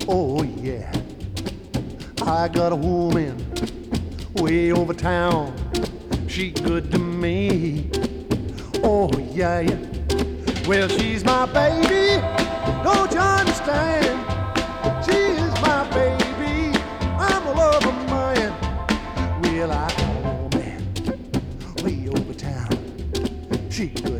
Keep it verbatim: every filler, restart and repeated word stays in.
Oh yeah, I got a woman way over town. She good to me. Oh yeah, yeah. Well, she's my baby. Don't you understand? She is my baby. I'm a lover man. Well, I got a woman way over town. She good.